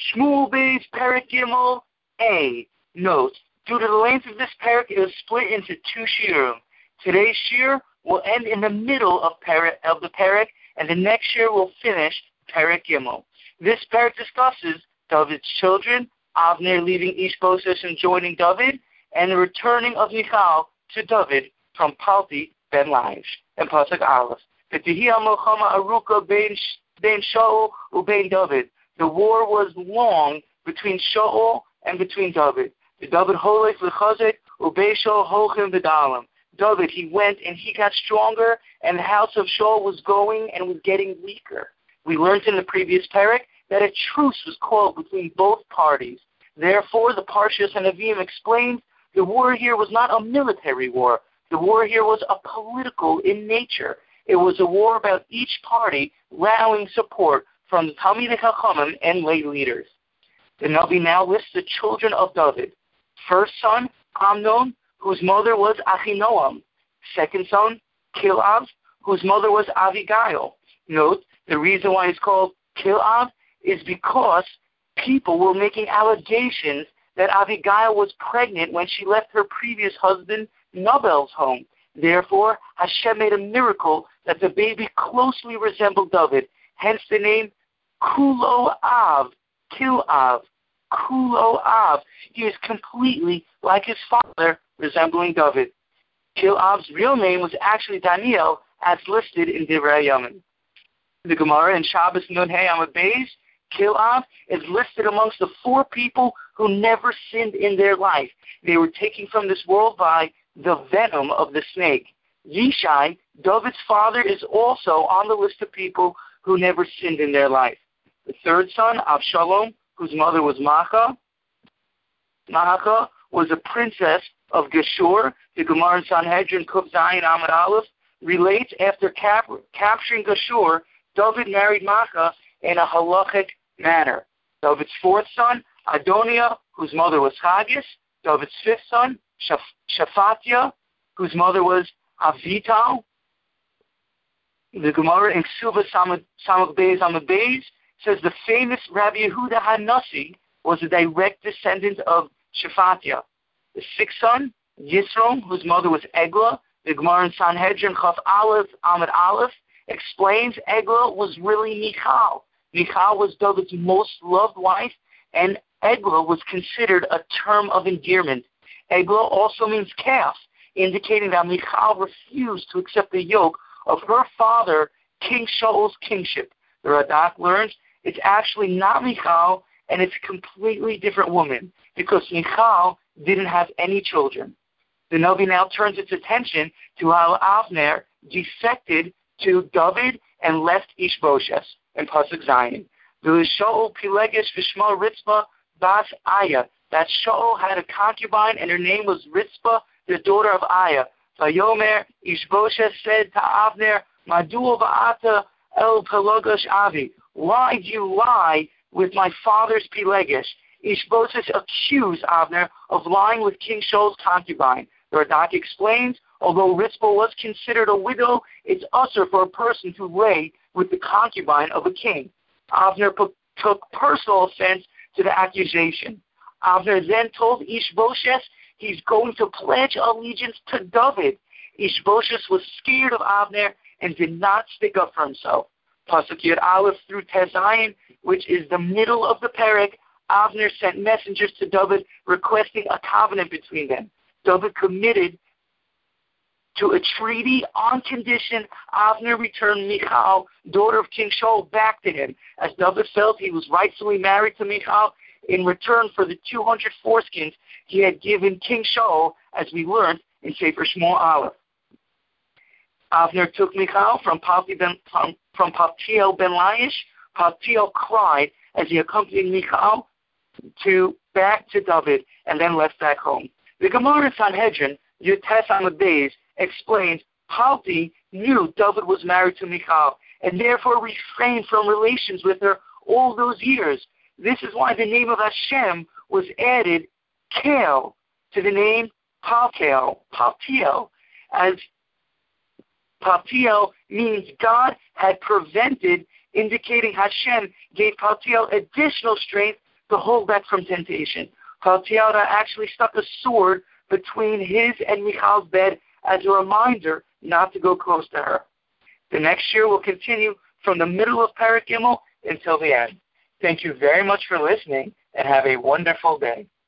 Shmuel Beis Perek Gimel A. Note: due to the length of this parak, it is split into two shiurim. Today's shiur will end in the middle of the parak, and the next shiur will finish Perek Gimel. This parak discusses David's children, Avner leaving Ishbosheth and joining David, and the returning of Michal to David from Palti ben Laish. And Pasuk Aleph. Ben Shaul ubein David. The war was long between Shaul and between David. The David holech v'chazek ubei Shaul holchem v'dalam. David, he went and he got stronger, and the house of Shaul was going and was getting weaker. We learned in the previous parak that a truce was called between both parties. Therefore, the Parshas Hanavim explained the war here was not a military war. The war here was a political in nature. It was a war about each party rallying support from the Talmidei Chachamim and lay leaders. The Navi now lists the children of David. First son, Amnon, whose mother was Achinoam. Second son, Kilab, whose mother was Avigail. Note, the reason why it's called Kilab is because people were making allegations that Avigail was pregnant when she left her previous husband, Nabel's home. Therefore, Hashem made a miracle that the baby closely resembled David, hence the name Kulo Av, Kilav, Kulo Av. He is completely like his father, resembling David. Kilav's real name was actually Daniel, as listed in Divrei Yamin. The Gemara in Shabbos Nun Hey Amud Beis, Kilav is listed amongst the four people who never sinned in their life. They were taken from this world by the venom of the snake. Yishai, David's father, is also on the list of people who never sinned in their life. The third son, Avshalom, whose mother was Maacah. Maacah was a princess of Geshur. The Gemara in Sanhedrin, Kuf Zayin Amud Aleph, relates after capturing Geshur, David married Maacah in a halachic manner. David's fourth son, Adoniah, whose mother was Haggis. David's fifth son, Shaphatia, whose mother was Avital. The Gemara in Ksuva Samach Beis Amud Beis says the famous Rabbi Yehuda HaNasi was a direct descendant of Shaphatia. The sixth son, Yisrom, whose mother was Eglah. The Gemara in Sanhedrin Chaf Aleph Amud Aleph explains Eglah was really Michal. Michal was David's most loved wife, and Eglah was considered a term of endearment. Eglah also means calf, indicating that Michal refused to accept the yoke of her father, King Shaul's kingship. The Radak learns it's actually not Michal, and it's a completely different woman, because Michal didn't have any children. The Navi now turns its attention to how Avner defected to David and left Ishbosheth in Pasuk Zayin. The Shaul Pilegesh Vishma Ritzpah Bas Aya. That Shaul had a concubine, and her name was Ritzpah, the daughter of Aya. Vayomer Ishbosheth said to Avner, Madu va'ata el Pilegesh Avi. Why do you lie with my father's Pilegesh? Ishbosheth accused Avner of lying with King Shaul's concubine. The Radak explains, although Ritzpah was considered a widow, it's usher for a person to lay with the concubine of a king. Avner took personal offense to the accusation. Avner then told Ishbosheth he's going to pledge allegiance to David. Ishbosheth was scared of Avner and did not stick up for himself. Pasuk Yud Aleph through Tezayin, which is the middle of the parak, Avner sent messengers to David requesting a covenant between them. David committed to a treaty on condition Avner returned Michal, daughter of King Shaul, back to him, as David felt he was rightfully married to Michal in return for the 200 foreskins he had given King Shaul, as we learned in Sefer Shmuel Aleph. Avner took Michal from Paltiel ben Laish. Paltiel cried as he accompanied Michal back to David and then left back home. The Gemara in Sanhedrin, Yutes Amud Beis, explains Palti knew David was married to Michal and therefore refrained from relations with her all those years. This is why the name of Hashem was added, Kel, to the name Paltiel, as Paltiel means God had prevented, indicating Hashem gave Paltiel additional strength to hold back from temptation. Paltiel actually stuck a sword between his and Michal's bed as a reminder not to go close to her. The next year will continue from the middle of Perek Gimel until the end. Thank you very much for listening, and have a wonderful day.